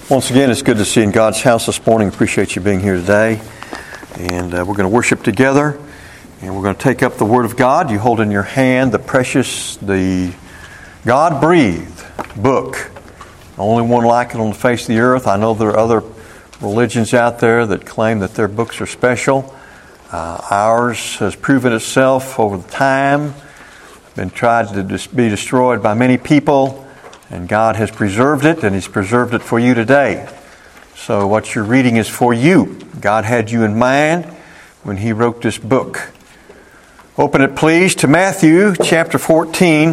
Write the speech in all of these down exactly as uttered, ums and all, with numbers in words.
Once again, it's good to see you in God's house this morning. Appreciate you being here today. And uh, we're going to worship together. And we're going to take up the Word of God. You hold in your hand the precious, the God-breathed book. The only one like it on the face of the earth. I know there are other religions out there that claim that their books are special. Uh, ours has proven itself over the time. Been tried to dis- be destroyed by many people. And God has preserved it, and He's preserved it for you today. So what you're reading is for you. God had you in mind when He wrote this book. Open it, please, to Matthew chapter fourteen.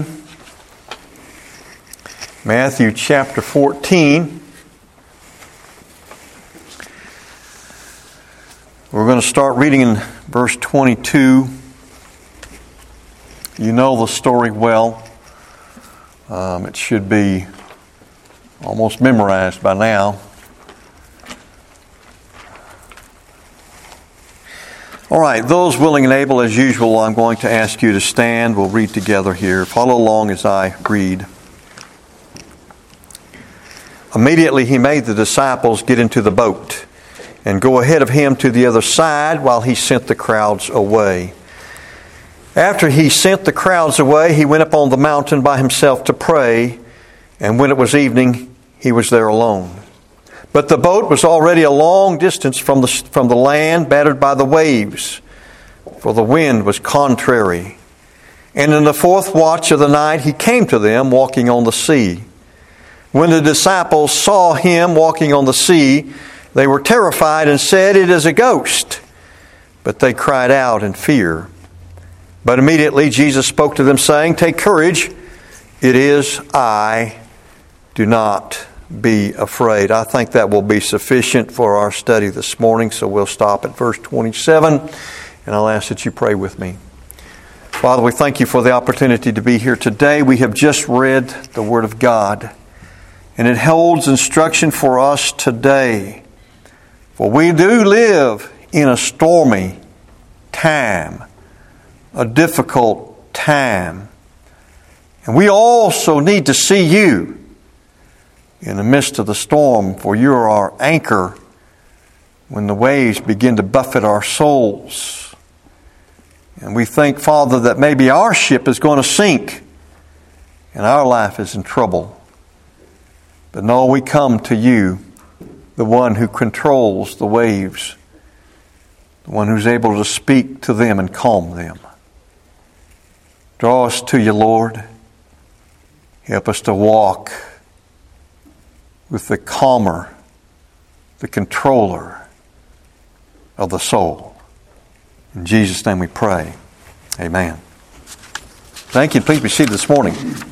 Matthew chapter fourteen. We're going to start reading in verse twenty-two. You know the story well. Um, it should be almost memorized by now. All right, those willing and able, as usual, I'm going to ask you to stand. We'll read together here. Follow along as I read. Immediately he made the disciples get into the boat and go ahead of him to the other side while he sent the crowds away. After he sent the crowds away, he went up on the mountain by himself to pray, and when it was evening, he was there alone. But the boat was already a long distance from the, from the land, battered by the waves, for the wind was contrary. And in the fourth watch of the night, he came to them walking on the sea. When the disciples saw him walking on the sea, they were terrified and said, "It is a ghost." But they cried out in fear. But immediately Jesus spoke to them, saying, "Take courage, it is I, do not be afraid." I think that will be sufficient for our study this morning, so we'll stop at verse twenty-seven, and I'll ask that you pray with me. Father, we thank you for the opportunity to be here today. We have just read the Word of God, and it holds instruction for us today. For we do live in a stormy time, a difficult time. And we also need to see you in the midst of the storm, for you are our anchor when the waves begin to buffet our souls. And we think, Father, that maybe our ship is going to sink and our life is in trouble. But no, we come to you, the one who controls the waves, the one who's able to speak to them and calm them. Draw us to you, Lord. Help us to walk with the calmer, the controller of the soul. In Jesus' name we pray. Amen. Thank you. Please be seated this morning.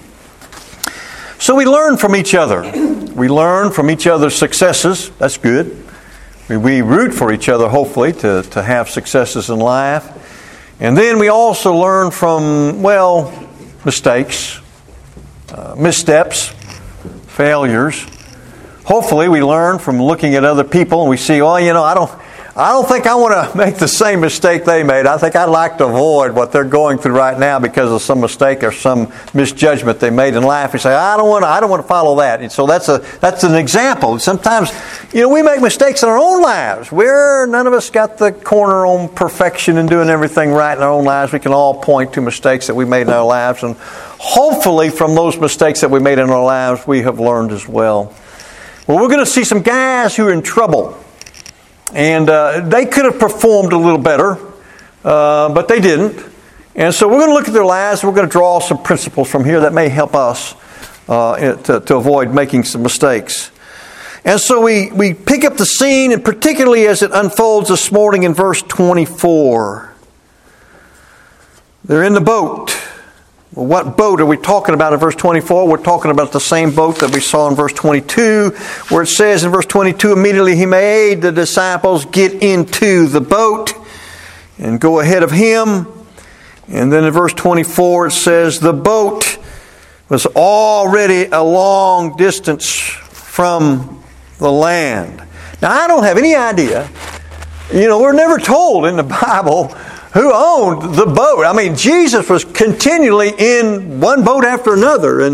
So we learn from each other. We learn from each other's successes. That's good. We, we root for each other, hopefully, to, to have successes in life. And then we also learn from, well, mistakes, uh, missteps, failures. Hopefully we learn from looking at other people and we see, oh, you know, I don't I don't think I want to make the same mistake they made. I think I'd like to avoid what they're going through right now because of some mistake or some misjudgment they made in life. We say, I don't want to, I don't want to follow that. And so that's a that's an example. Sometimes, you know, we make mistakes in our own lives. We're none of us got the corner on perfection and doing everything right in our own lives. We can all point to mistakes that we made in our lives, and hopefully from those mistakes that we made in our lives, we have learned as well. Well, we're going to see some guys who are in trouble. And uh, they could have performed a little better, uh, but they didn't. And so we're going to look at their lives. We're going to draw some principles from here that may help us uh, to, to avoid making some mistakes. And so we, we pick up the scene, and particularly as it unfolds this morning in verse twenty-four. They're in the boat. Well, what boat are we talking about in verse twenty-four? We're talking about the same boat that we saw in verse twenty-two, where it says in verse twenty-two, immediately he made the disciples get into the boat and go ahead of him. And then in verse twenty-four it says the boat was already a long distance from the land. Now I don't have any idea. You know, we're never told in the Bible who owned the boat. I mean, Jesus was continually in one boat after another. And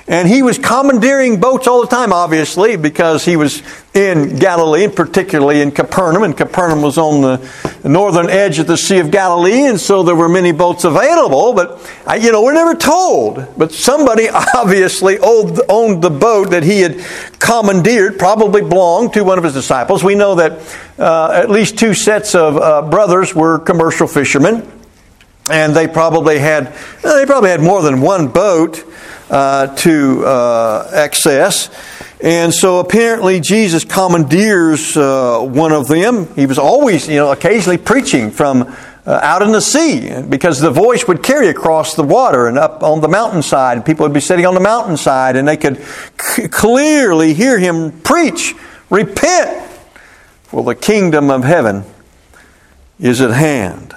And he was commandeering boats all the time, obviously, because he was in Galilee, and particularly in Capernaum. And Capernaum was on the northern edge of the Sea of Galilee, and so there were many boats available. But, you know, we're never told. But somebody obviously owned, owned the boat that he had commandeered, probably belonged to one of his disciples. We know that uh, at least two sets of uh, brothers were commercial fishermen, and they probably had they probably had more than one boat Uh, to uh, access. And so apparently Jesus commandeers uh, one of them. He was always, you know, occasionally preaching from uh, out in the sea, because the voice would carry across the water and up on the mountainside. People would be sitting on the mountainside, and they could c- clearly hear him preach, "Repent, for the kingdom of heaven is at hand."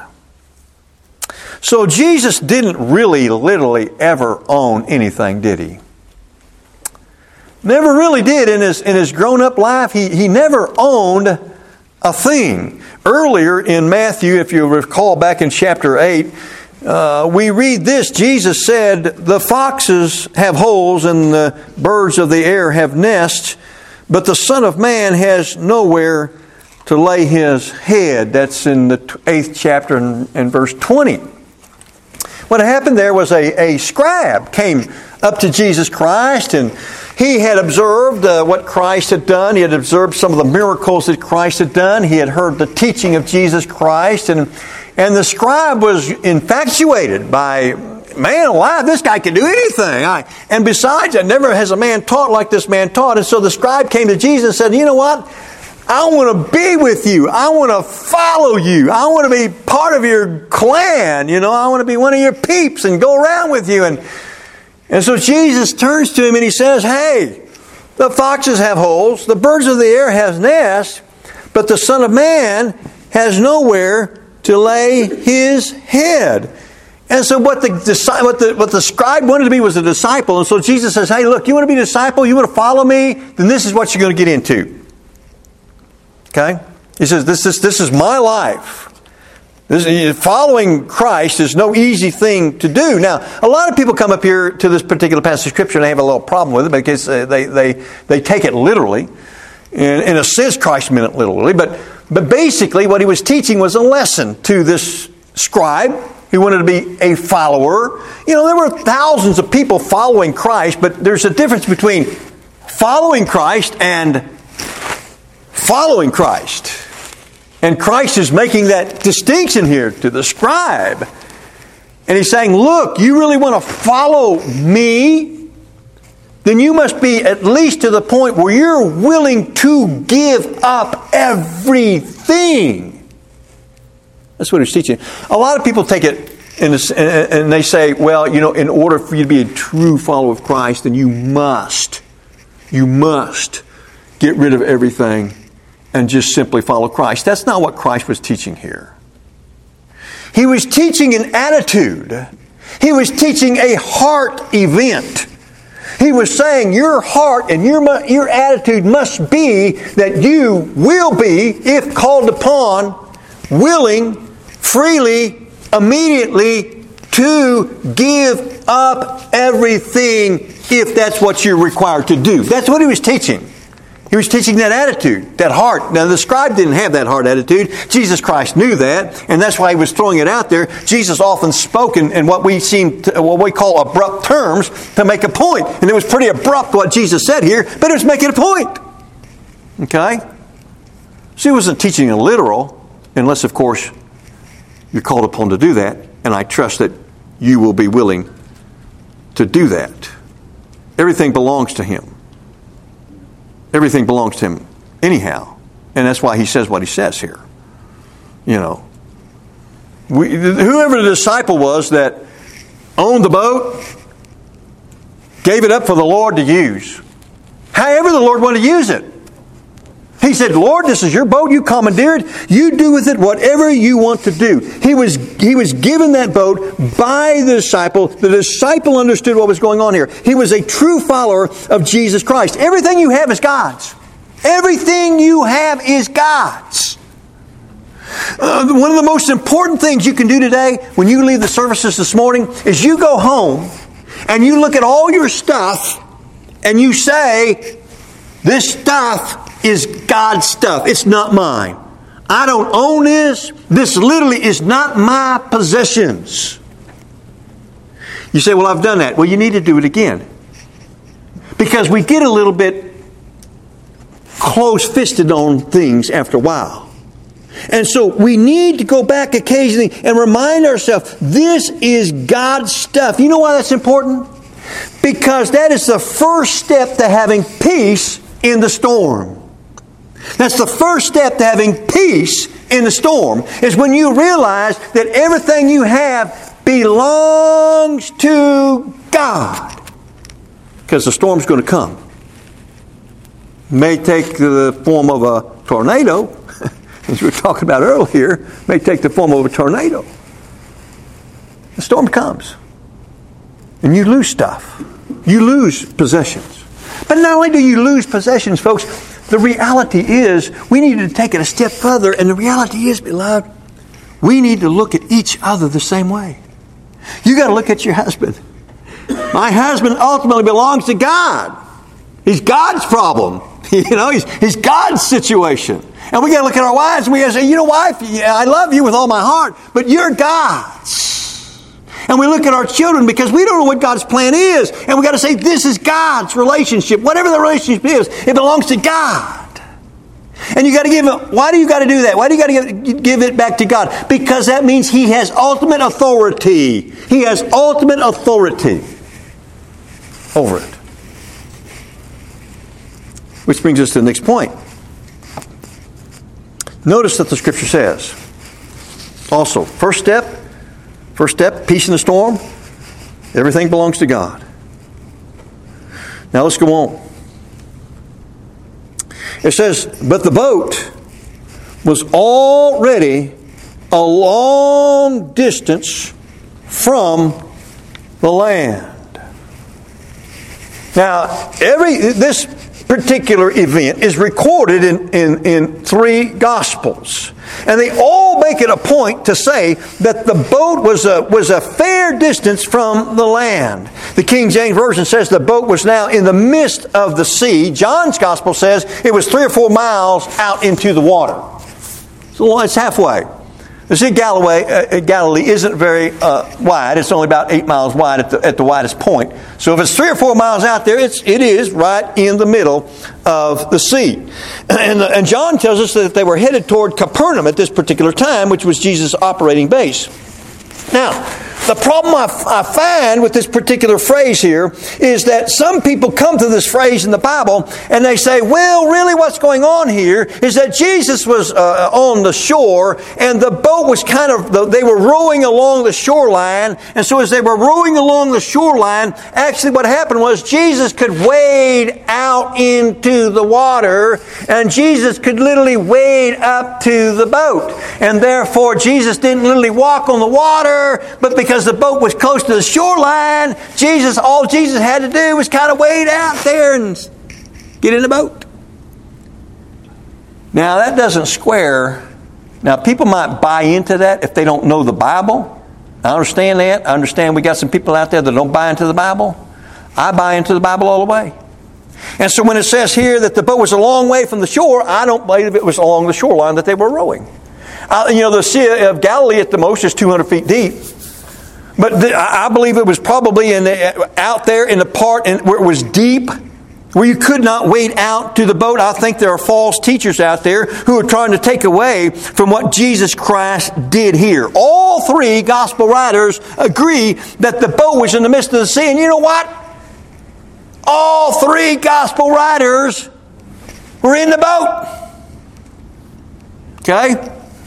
So Jesus didn't really, literally ever own anything, did he? Never really did. In his in his grown-up life, he, he never owned a thing. Earlier in Matthew, if you recall back in chapter eight, uh, we read this. Jesus said, "The foxes have holes and the birds of the air have nests, but the Son of Man has nowhere to lay his head." That's in the eighth chapter and, and verse twenty. What happened there was a, a scribe came up to Jesus Christ, and he had observed uh, what Christ had done. He had observed some of the miracles that Christ had done. He had heard the teaching of Jesus Christ, and and the scribe was infatuated by, "Man alive, this guy can do anything. I, and besides that, never has a man taught like this man taught." And so the scribe came to Jesus and said, "You know what? I want to be with you. I want to follow you. I want to be part of your clan. You know, I want to be one of your peeps and go around with you." And, and so Jesus turns to him and he says, "Hey, the foxes have holes, the birds of the air have nests, but the Son of Man has nowhere to lay his head." And so what the, what the what the scribe wanted to be was a disciple. And so Jesus says, "Hey, look, you want to be a disciple? You want to follow me? Then this is what you're going to get into." Okay? He says, this is this is my life. This, following Christ is no easy thing to do. Now, a lot of people come up here to this particular passage of Scripture and they have a little problem with it because they they, they take it literally. In, in a sense, Christ meant it literally. But, but basically, what he was teaching was a lesson to this scribe who wanted to be a follower. You know, there were thousands of people following Christ, but there's a difference between following Christ and following Christ. And Christ is making that distinction here to the scribe. And he's saying, look, you really want to follow me? Then you must be at least to the point where you're willing to give up everything. That's what he's teaching. A lot of people take it and they say, well, you know, in order for you to be a true follower of Christ, then you must, you must get rid of everything and just simply follow Christ. That's not what Christ was teaching here. He was teaching an attitude. He was teaching a heart event. He was saying your heart and your, your attitude must be that you will be, if called upon, willing, freely, immediately to give up everything if that's what you're required to do. That's what he was teaching. He was teaching that attitude, that heart. Now, the scribe didn't have that heart attitude. Jesus Christ knew that, and that's why he was throwing it out there. Jesus often spoke in, in what we seem to, what we call abrupt terms to make a point. And it was pretty abrupt what Jesus said here, but it was making a point. Okay? So he wasn't teaching a literal, unless, of course, you're called upon to do that. And I trust that you will be willing to do that. Everything belongs to him. Everything belongs to him anyhow. And that's why he says what he says here. You know. We, whoever the disciple was that owned the boat, gave it up for the Lord to use. However the Lord wanted to use it. He said, Lord, this is your boat, you commandeered. You do with it whatever you want to do. He was, he was given that boat by the disciple. The disciple understood what was going on here. He was a true follower of Jesus Christ. Everything you have is God's. Everything you have is God's. Uh, one of the most important things you can do today when you leave the services this morning is you go home and you look at all your stuff and you say, this stuff is God's stuff. It's not mine. I don't own this. This literally is not my possessions. You say, well, I've done that. Well, you need to do it again. Because we get a little bit close-fisted on things after a while. And so we need to go back occasionally and remind ourselves, this is God's stuff. You know why that's important? Because that is the first step to having peace in the storm. That's the first step to having peace in the storm, is when you realize that everything you have belongs to God. Because the storm's going to come. It may take the form of a tornado, as we were talking about earlier, it may take the form of a tornado. The storm comes. And you lose stuff. You lose possessions. But not only do you lose possessions, folks, the reality is we need to take it a step further. And the reality is, beloved, we need to look at each other the same way. You got to look at your husband. My husband ultimately belongs to God. He's God's problem. You know, he's, he's God's situation. And we got to look at our wives and we got to say, you know, wife, I love you with all my heart, but you're God's. And we look at our children because we don't know what God's plan is. And we got to say, this is God's relationship. Whatever the relationship is, it belongs to God. And you got to give it, why do you got to do that? Why do you got to give, give it back to God? Because that means He has ultimate authority. He has ultimate authority over it. Which brings us to the next point. Notice that the Scripture says, also, first step, first step, peace in the storm, everything belongs to God. Now let's go on. It says, but the boat was already a long distance from the land. Now, every this particular event is recorded in, in, in three Gospels. And they all make it a point to say that the boat was a, was a fair distance from the land. The King James Version says the boat was now in the midst of the sea. John's Gospel says it was three or four miles out into the water. So it's halfway. The Sea of Galilee, uh, Galilee isn't very uh, wide. It's only about eight miles wide at the, at the widest point. So if it's three or four miles out there, it's, it is right in the middle of the sea. And, and John tells us that they were headed toward Capernaum at this particular time, which was Jesus' operating base. Now, the problem I, I find with this particular phrase here is that some people come to this phrase in the Bible and they say, well, really what's going on here is that Jesus was uh, on the shore and the boat was kind of, they were rowing along the shoreline. And so as they were rowing along the shoreline, actually what happened was Jesus could wade out into the water and Jesus could literally wade up to the boat. And therefore Jesus didn't literally walk on the water, but because Because the boat was close to the shoreline, Jesus, all Jesus had to do was kind of wade out there and get in the boat. Now that doesn't square. Now people might buy into that if they don't know the Bible. I understand that. I understand we got some people out there that don't buy into the Bible. I buy into the Bible all the way. And so when it says here that the boat was a long way from the shore, I don't believe it was along the shoreline that they were rowing. Uh, you know, the Sea of Galilee at the most is two hundred feet deep. But the, I believe it was probably in the, out there in the part in, where it was deep, where you could not wade out to the boat. I think there are false teachers out there who are trying to take away from what Jesus Christ did here. All three gospel writers agree that the boat was in the midst of the sea. And you know what? All three gospel writers were in the boat. Okay?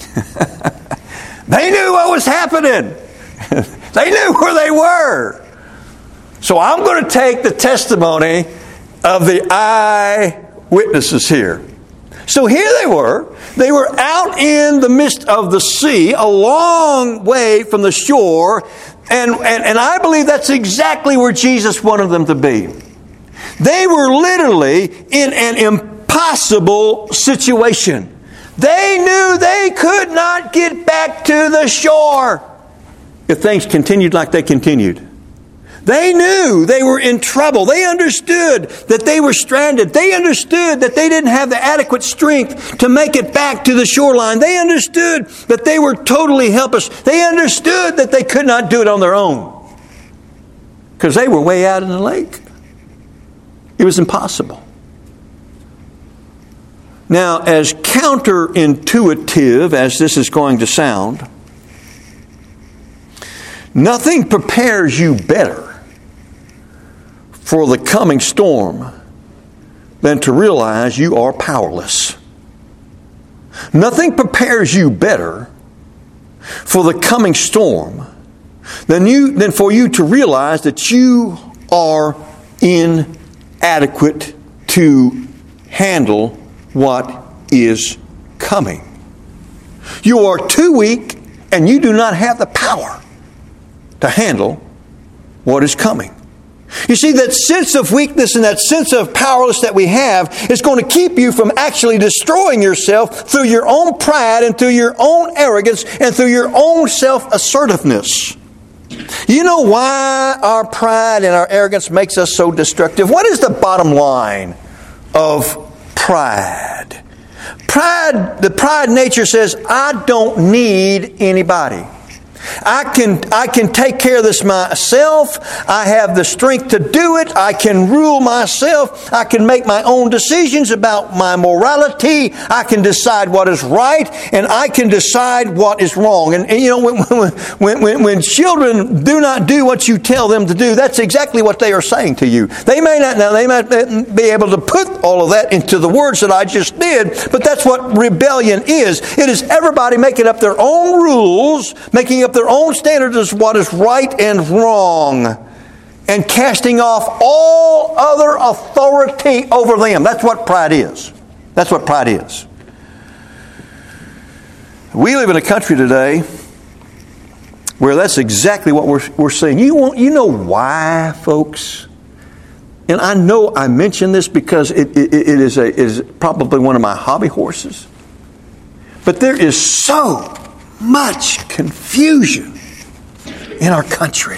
They knew what was happening. They knew where they were. So I'm going to take the testimony of the eyewitnesses here. So here they were. They were out in the midst of the sea, a long way from the shore. And, and, and I believe that's exactly where Jesus wanted them to be. They were literally in an impossible situation. They knew they could not get back to the shore if things continued like they continued. They knew they were in trouble. They understood that they were stranded. They understood that they didn't have the adequate strength to make it back to the shoreline. They understood that they were totally helpless. They understood that they could not do it on their own because they were way out in the lake. It was impossible. Now, as counterintuitive as this is going to sound, nothing prepares you better for the coming storm than to realize you are powerless. Nothing prepares you better for the coming storm than you than for you to realize that you are inadequate to handle what is coming. You are too weak and you do not have the power to handle what is coming. You see, that sense of weakness and that sense of powerlessness that we have is going to keep you from actually destroying yourself through your own pride and through your own arrogance and through your own self-assertiveness. You know why our pride and our arrogance makes us so destructive? What is the bottom line of pride? Pride, the pride nature says, I don't need anybody. I can, I can take care of this myself. I have the strength to do it. I can rule myself. I can make my own decisions about my morality. I can decide what is right, and I can decide what is wrong. And, and you know, when, when, when, when children do not do what you tell them to do, that's exactly what they are saying to you. They may not now, they might be able to put all of that into the words that I just did, but that's what rebellion is. It is everybody making up their own rules, making up their own standards as what is right and wrong, and casting off all other authority over them. That's what pride is. That's what pride is. We live in a country today where that's exactly what we're, we're seeing. You, want, you know why, folks? And I know I mention this because it, it, it, is a, it is probably one of my hobby horses. But there is so much confusion in our country.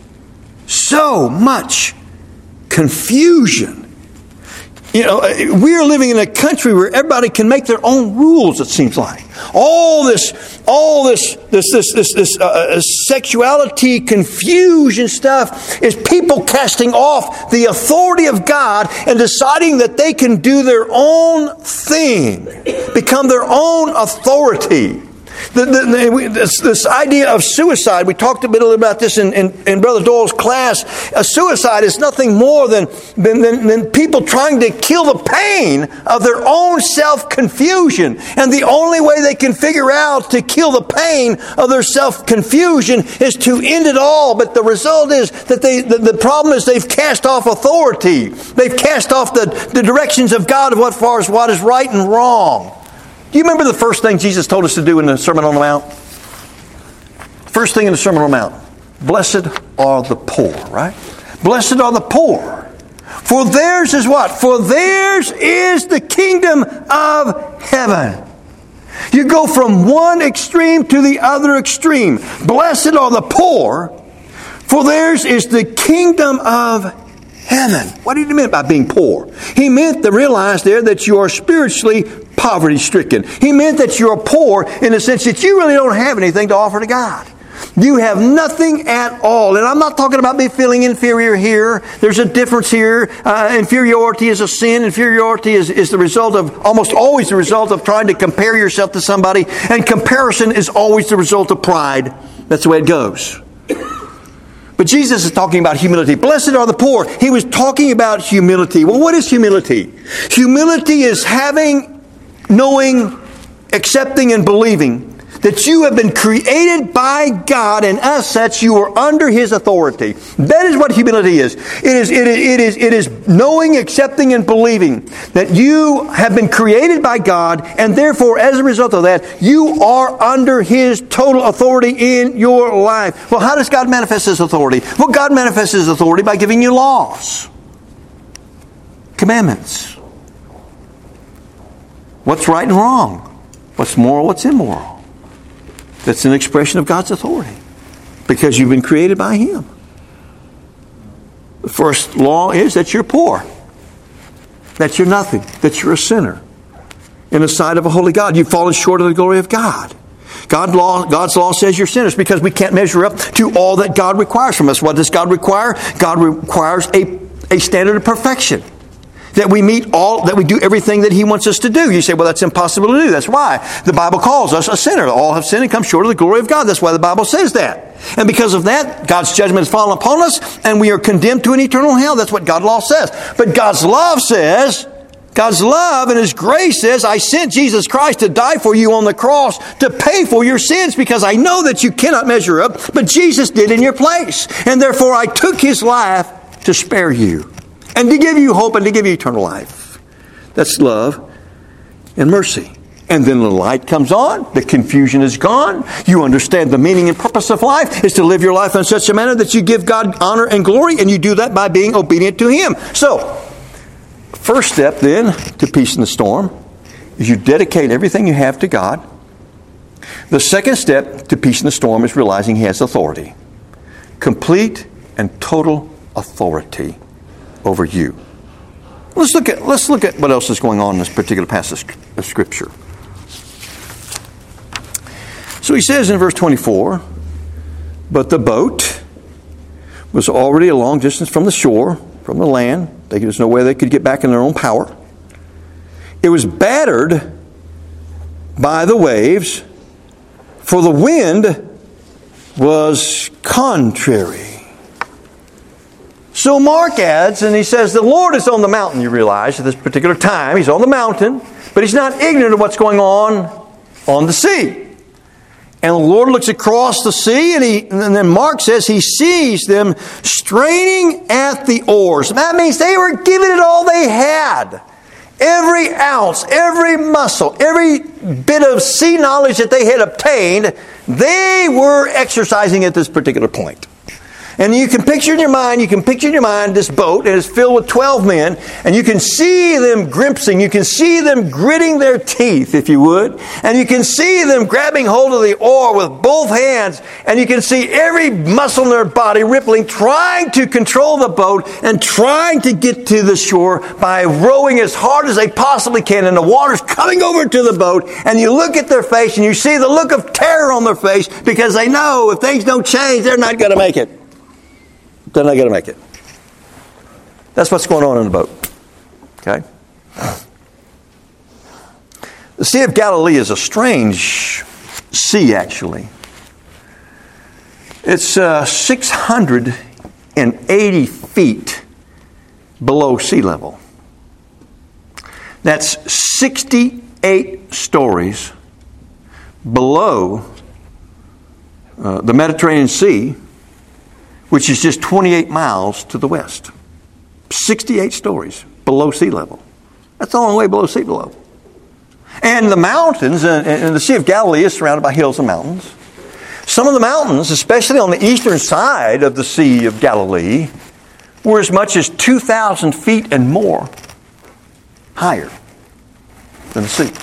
So much confusion. You know, we are living in a country where everybody can make their own rules, it seems like. All this, all this, this, this, this, this uh, sexuality confusion stuff is people casting off the authority of God and deciding that they can do their own thing, become their own authority. The, the, the, this, this idea of suicide, we talked a bit about this in, in, in Brother Doyle's class. A suicide is nothing more than, than, than, than people trying to kill the pain of their own self-confusion. And the only way they can figure out to kill the pain of their self-confusion is to end it all. But the result is that they, the, the problem is they've cast off authority. They've cast off the, the directions of God of what far as what is right and wrong. Do you remember the first thing Jesus told us to do in the Sermon on the Mount? First thing in the Sermon on the Mount. Blessed are the poor, right? Blessed are the poor. For theirs is what? For theirs is the kingdom of heaven. You go from one extreme to the other extreme. Blessed are the poor, for theirs is the kingdom of heaven. What did he mean by being poor? He meant to realize there that you are spiritually poverty-stricken. He meant that you're poor in the sense that you really don't have anything to offer to God. You have nothing at all. And I'm not talking about me feeling inferior here. There's a difference here. Uh, inferiority is a sin. Inferiority is, is the result of, almost always the result of trying to compare yourself to somebody. And comparison is always the result of pride. That's the way it goes. But Jesus is talking about humility. Blessed are the poor. He was talking about humility. Well, what is humility? Humility is having, knowing, accepting, and believing that you have been created by God, and as such you are under His authority. That is what humility is. It is, it is, it is, it is knowing, accepting, and believing that you have been created by God, and therefore, as a result of that, you are under His total authority in your life. Well, how does God manifest His authority? Well, God manifests His authority by giving you laws, commandments. What's right and wrong? What's moral? What's immoral? That's an expression of God's authority because you've been created by Him. The first law is that you're poor, that you're nothing, that you're a sinner in the sight of a holy God. You've fallen short of the glory of God. God law, God's law says you're sinners because we can't measure up to all that God requires from us. What does God require? God requires a, a standard of perfection. That we meet all, that we do everything that He wants us to do. You say, well, that's impossible to do. That's why the Bible calls us a sinner. All have sinned and come short of the glory of God. That's why the Bible says that. And because of that, God's judgment has fallen upon us, and we are condemned to an eternal hell. That's what God's law says. But God's love says, God's love and His grace says, I sent Jesus Christ to die for you on the cross to pay for your sins because I know that you cannot measure up, but Jesus did in your place. And therefore I took His life to spare you and to give you hope and to give you eternal life. That's love and mercy. And then the light comes on. The confusion is gone. You understand the meaning and purpose of life is to live your life in such a manner that you give God honor and glory, and you do that by being obedient to Him. So, first step then to peace in the storm is you dedicate everything you have to God. The second step to peace in the storm is realizing He has authority. Complete and total authority over you. Let's look at let's look at what else is going on in this particular passage of Scripture. So he says in verse twenty-four, but the boat was already a long distance from the shore, from the land. There's no way they could get back in their own power. It was battered by the waves, for the wind was contrary. So Mark adds, and he says, the Lord is on the mountain, you realize, at this particular time. He's on the mountain, but He's not ignorant of what's going on on the sea. And the Lord looks across the sea, and, he, and then Mark says He sees them straining at the oars. That means they were giving it all they had. Every ounce, every muscle, every bit of sea knowledge that they had obtained, they were exercising at this particular point. And you can picture in your mind, you can picture in your mind this boat, and it's filled with twelve men, and you can see them grimacing, you can see them gritting their teeth, if you would, and you can see them grabbing hold of the oar with both hands, and you can see every muscle in their body rippling, trying to control the boat and trying to get to the shore by rowing as hard as they possibly can, and the water's coming over to the boat, and you look at their face, and you see the look of terror on their face, because they know if things don't change, they're not going to make it. They're not going to make it. That's what's going on in the boat. Okay? The Sea of Galilee is a strange sea, actually. It's uh, six hundred eighty feet below sea level. That's sixty-eight stories below uh, the Mediterranean Sea, which is just twenty-eight miles to the west. sixty-eight stories below sea level. That's the only way below sea level. And the mountains, and the Sea of Galilee is surrounded by hills and mountains. Some of the mountains, especially on the eastern side of the Sea of Galilee, were as much as two thousand feet and more higher than the sea.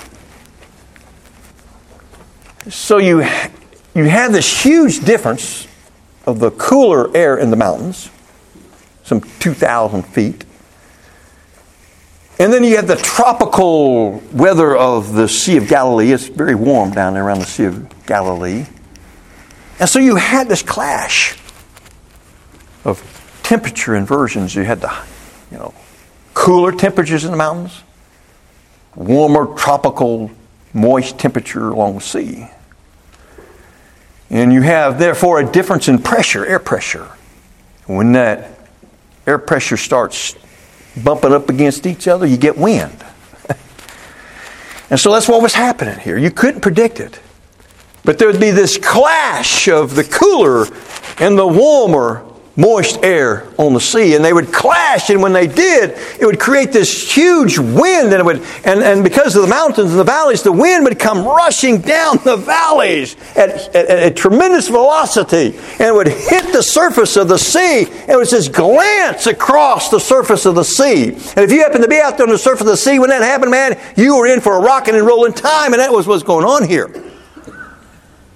So you, you have this huge difference of the cooler air in the mountains, some two thousand feet. And then you have the tropical weather of the Sea of Galilee. It's very warm down there around the Sea of Galilee. And so you had this clash of temperature inversions. You had the, you know, cooler temperatures in the mountains, warmer, tropical, moist temperature along the sea. And you have, therefore, a difference in pressure, air pressure. When that air pressure starts bumping up against each other, you get wind. And so that's what was happening here. You couldn't predict it. But there would be this clash of the cooler and the warmer, moist air on the sea, and they would clash, and when they did, it would create this huge wind, and it would, and, and because of the mountains and the valleys, the wind would come rushing down the valleys at, at, at a tremendous velocity, and it would hit the surface of the sea, and it would just glance across the surface of the sea. And if you happen to be out there on the surface of the sea when that happened, man, you were in for a rocking and rolling time, and that was what's going on here.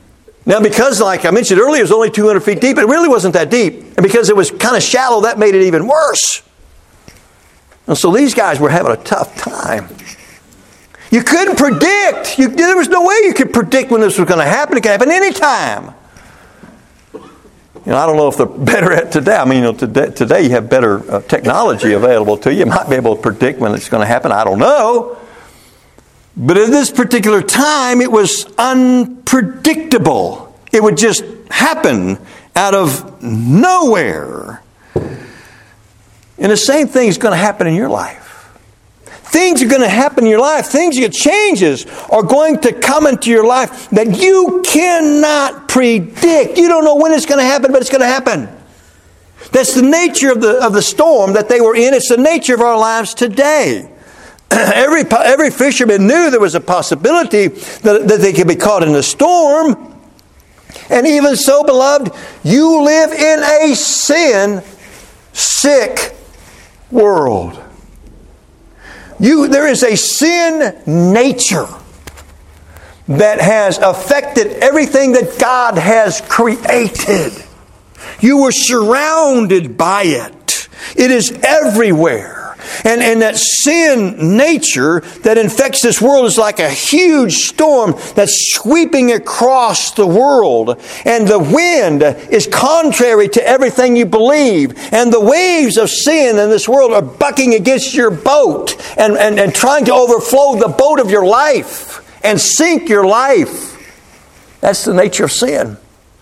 Now, because, like I mentioned earlier, it was only two hundred feet deep, it really wasn't that deep. And because it was kind of shallow, that made it even worse. And so these guys were having a tough time. You couldn't predict. You, there was no way you could predict when this was going to happen. It could happen anytime. You know, I don't know if they're better at today. I mean, you know, today, today you have better uh, technology available to you. You might be able to predict when it's going to happen. I don't know. But at this particular time, it was unpredictable. It would just happen out of nowhere. And the same thing is going to happen in your life. Things are going to happen in your life. Things, changes are going to come into your life that you cannot predict. You don't know when it's going to happen, but it's going to happen. That's the nature of the, of the storm that they were in. It's the nature of our lives today. Every, every fisherman knew there was a possibility that, that they could be caught in a storm. And even so, beloved, you live in a sin-sick world. You, there is a sin nature that has affected everything that God has created. You were surrounded by it. It is everywhere. And, and that sin nature that infects this world is like a huge storm that's sweeping across the world. And the wind is contrary to everything you believe. And the waves of sin in this world are bucking against your boat and, and, and trying to overflow the boat of your life and sink your life. That's the nature of sin.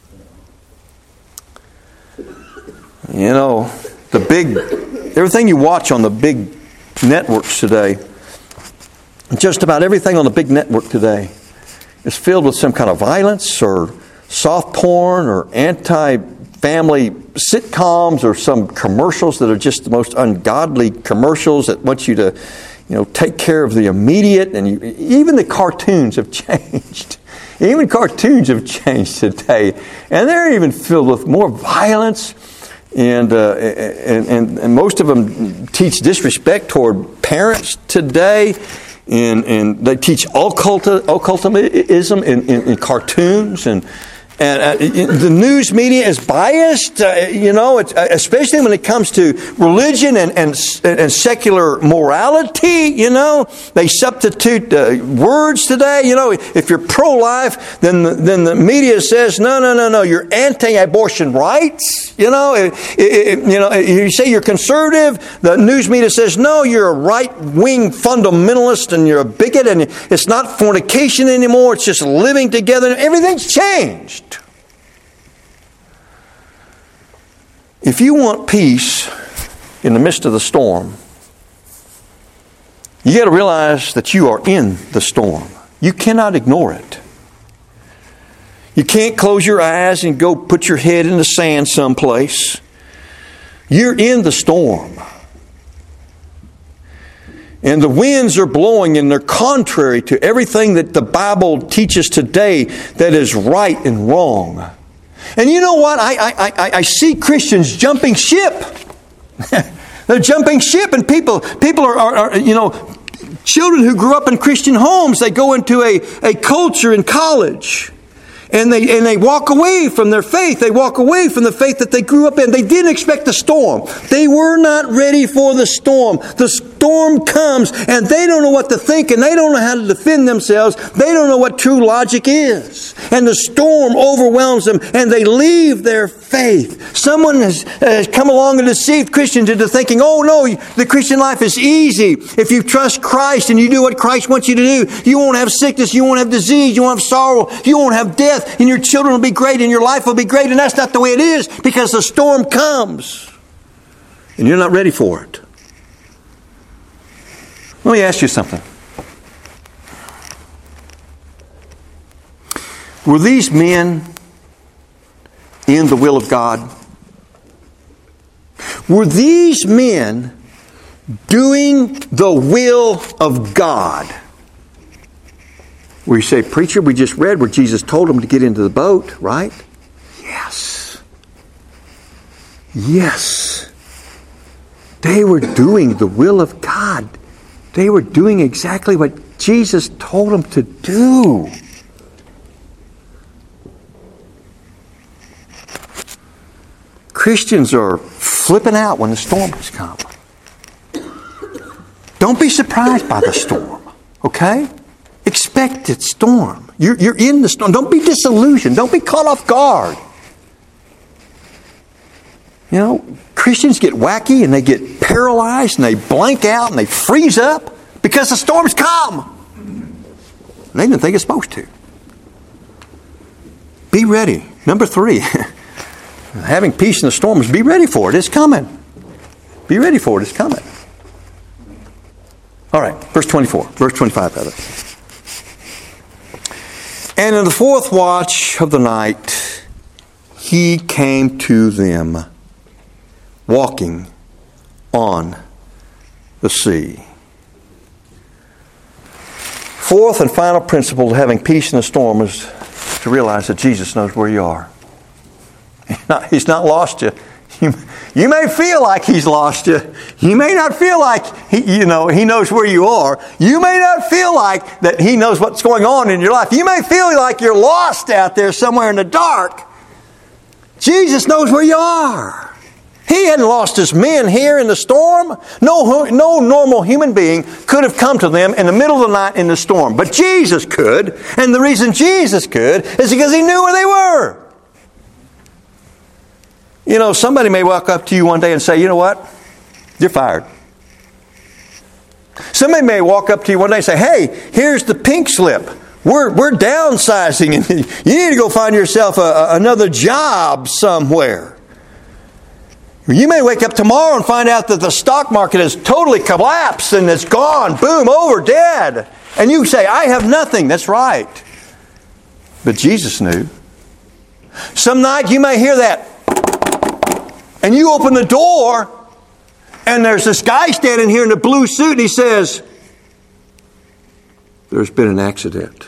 You know, the big... Everything you watch on the big networks today, just about everything on the big network today, is filled with some kind of violence or soft porn or anti-family sitcoms or some commercials that are just the most ungodly commercials that want you to, you know, take care of the immediate. And you, even the cartoons have changed. Even cartoons have changed today. And they're even filled with more violence. And, uh, and, and and most of them teach disrespect toward parents today, and and they teach occult, occultism in, in, in cartoons, and and uh, the news media is biased. Uh, you know, it's, uh, especially when it comes to religion and and, and secular morality. You know, they substitute uh, words today. You know, if you're pro-life, then the, then the media says no, no, no, no. You're anti-abortion rights. You know, it, it, you know, you say you're conservative. The news media says no, you're a right-wing fundamentalist and you're a bigot, and it's not fornication anymore. It's just living together. Everything's changed. If you want peace in the midst of the storm, you got to realize that you are in the storm. You cannot ignore it. You can't close your eyes and go put your head in the sand someplace. You're in the storm. And the winds are blowing and they're contrary to everything that the Bible teaches today that is right and wrong. And you know what? I, I, I, I see Christians jumping ship. They're jumping ship, and people people are, are, are, you know, children who grew up in Christian homes, they go into a, a culture in college. And they and they walk away from their faith. They walk away from the faith that they grew up in. They didn't expect the storm. They were not ready for the storm. The storm comes and they don't know what to think, and they don't know how to defend themselves. They don't know what true logic is. And the storm overwhelms them and they leave their faith. Someone has, has come along and deceived Christians into thinking, oh no, the Christian life is easy. If you trust Christ and you do what Christ wants you to do, you won't have sickness, you won't have disease, you won't have sorrow, you won't have death. And your children will be great, and your life will be great. And that's not the way it is, because the storm comes and you're not ready for it. Let me ask you something. Were these men in the will of God? Were these men doing the will of God? Where you say, preacher, we just read where Jesus told them to get into the boat, right? Yes. Yes. They were doing the will of God. They were doing exactly what Jesus told them to do. Christians are flipping out when the storms come. Don't be surprised by the storm, okay? Expected storm. You're, you're in the storm. Don't be disillusioned. Don't be caught off guard. You know, Christians get wacky and they get paralyzed and they blank out and they freeze up because the storms come. They didn't think it's supposed to. Be ready. Number three, having peace in the storms, be ready for it. It's coming. Be ready for it. It's coming. All right, verse twenty-four, verse twenty-five, rather. And in the fourth watch of the night, he came to them, walking on the sea. Fourth and final principle to having peace in the storm is to realize that Jesus knows where you are. He's not, he's not lost you. you. You may feel like He's lost you. You may not feel like he, you know He knows where you are. You may not feel like that He knows what's going on in your life. You may feel like you're lost out there somewhere in the dark. Jesus knows where you are. He hadn't lost His men here in the storm. No, no normal human being could have come to them in the middle of the night in the storm. But Jesus could. And the reason Jesus could is because He knew where they were. You know, somebody may walk up to you one day and say, you know what? You're fired. Somebody may walk up to you one day and say, hey, here's the pink slip. We're, we're downsizing and you need to go find yourself a, a, another job somewhere. You may wake up tomorrow and find out that the stock market has totally collapsed and it's gone, boom, over, dead. And you say, I have nothing. That's right. But Jesus knew. Some night you may hear that. And you open the door and there's this guy standing here in a blue suit and he says, there's been an accident.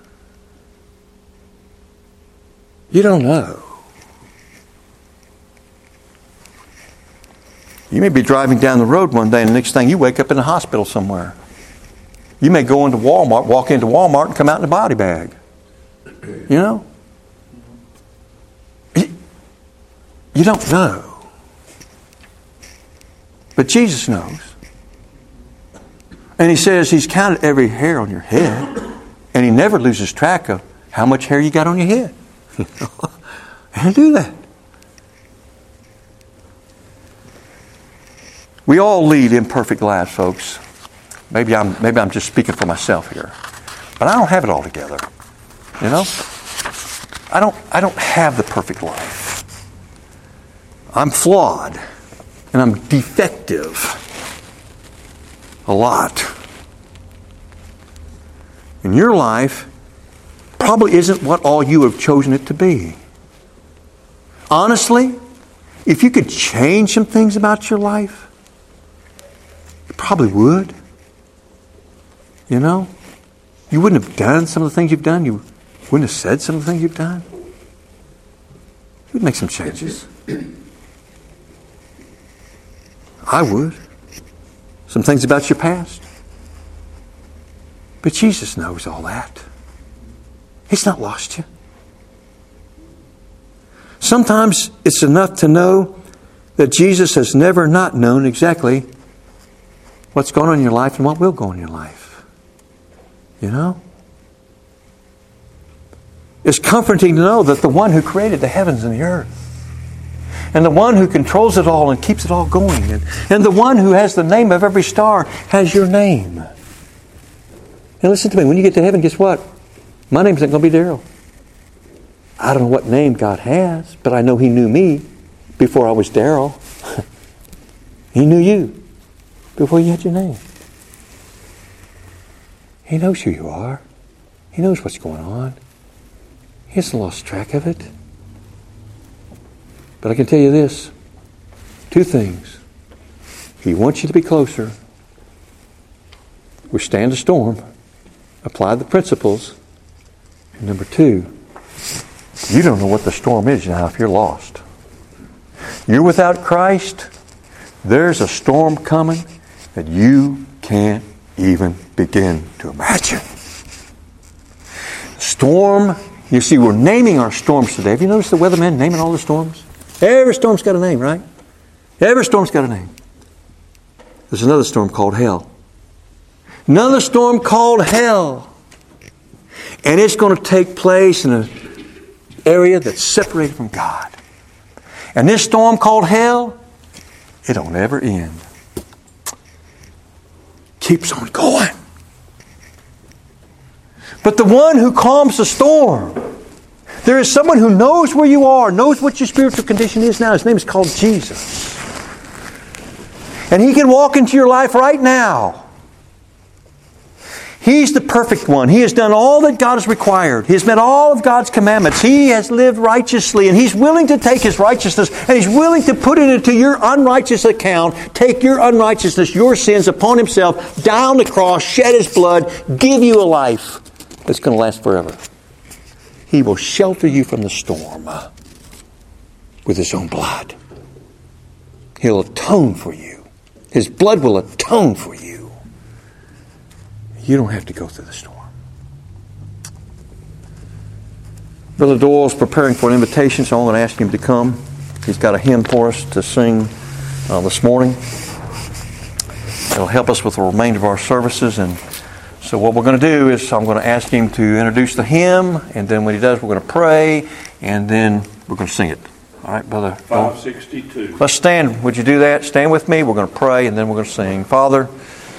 You don't know. You may be driving down the road one day and the next thing you wake up in a hospital somewhere. You may go into Walmart, walk into Walmart and come out in a body bag. You know? You don't know. But Jesus knows. And He says He's counted every hair on your head. And He never loses track of how much hair you got on your head. And do that. We all lead imperfect lives, folks. Maybe I'm maybe I'm just speaking for myself here. But I don't have it all together. You know? I don't I don't have the perfect life. I'm flawed. And I'm defective. A lot. And your life probably isn't what all you have chosen it to be. Honestly, if you could change some things about your life, you probably would. You know? You wouldn't have done some of the things you've done. You wouldn't have said some of the things you've done. You would make some changes. I would. Some things about your past. But Jesus knows all that. He's not lost you. Sometimes it's enough to know that Jesus has never not known exactly what's going on in your life and what will go on in your life. You know? It's comforting to know that the one who created the heavens and the earth, and the one who controls it all and keeps it all going, and, and the one who has the name of every star has your name. And listen to me, when you get to heaven, guess what? My name's not going to be Daryl. I don't know what name God has, but I know He knew me before I was Daryl. He knew you before you had your name. He knows who you are. He knows what's going on. He hasn't lost track of it. But I can tell you this. Two things. He wants you to be closer. Withstand a storm. Apply the principles. And number two, you don't know what the storm is now if you're lost. You're without Christ. There's a storm coming that you can't even begin to imagine. Storm. You see, we're naming our storms today. Have you noticed the weatherman naming all the storms? Every storm's got a name, right? Every storm's got a name. There's another storm called hell. Another storm called hell. And it's going to take place in an area that's separated from God. And this storm called hell, it don't ever end. Keeps on going. But the one who calms the storm, there is someone who knows where you are, knows what your spiritual condition is now. His name is called Jesus. And He can walk into your life right now. He's the perfect one. He has done all that God has required. He has met all of God's commandments. He has lived righteously. And He's willing to take His righteousness and He's willing to put it into your unrighteous account, take your unrighteousness, your sins upon Himself, down the cross, shed His blood, give you a life that's going to last forever. He will shelter you from the storm with His own blood. He'll atone for you. His blood will atone for you. You don't have to go through the storm. Brother Doyle's preparing for an invitation, so I'm going to ask him to come. He's got a hymn for us to sing uh, this morning. It'll help us with the remainder of our services. And so what we're going to do is I'm going to ask him to introduce the hymn, and then when he does, we're going to pray, and then we're going to sing it. All right, Brother Doyle? five sixty-two. Let's stand. Would you do that? Stand with me. We're going to pray, and then we're going to sing. Father,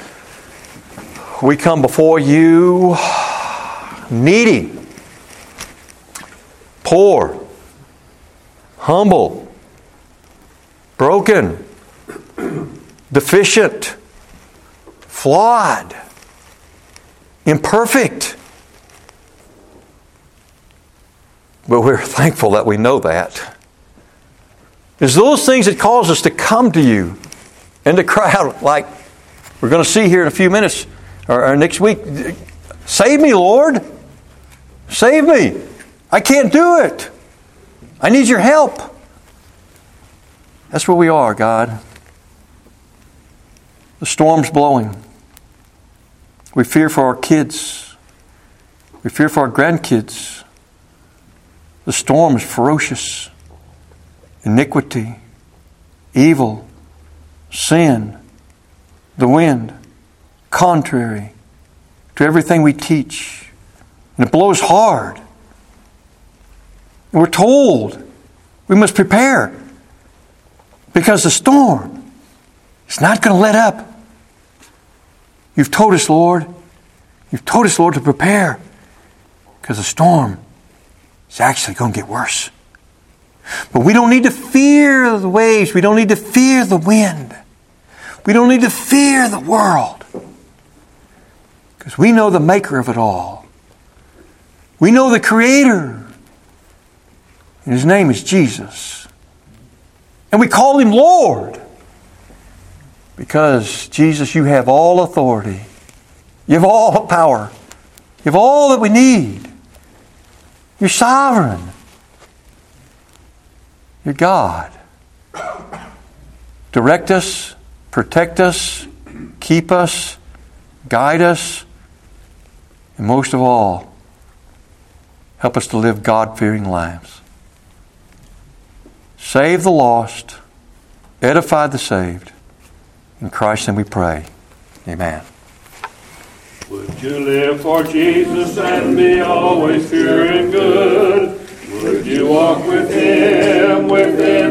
we come before you needy, poor, humble, broken, deficient, flawed, imperfect. But we're thankful that we know that. It's those things that cause us to come to you and to cry out like we're going to see here in a few minutes. Or, or next week, save me, Lord. Save me. I can't do it. I need your help. That's where we are, God. The storm's blowing. We fear for our kids. We fear for our grandkids. The storm is ferocious. Iniquity, evil, sin, the wind. Contrary to everything we teach. And it blows hard. And we're told we must prepare because the storm is not going to let up. You've told us, Lord, you've told us, Lord, to prepare because the storm is actually going to get worse. But we don't need to fear the waves. We don't need to fear the wind. We don't need to fear the world. Because we know the maker of it all. We know the creator. And His name is Jesus. And we call Him Lord. Because, Jesus, you have all authority. You have all power. You have all that we need. You're sovereign. You're God. Direct us, protect us, keep us, guide us, and most of all, help us to live God-fearing lives. Save the lost, edify the saved. In Christ's name we pray. Amen. Would you live for Jesus and be always pure and good? Would you walk with Him within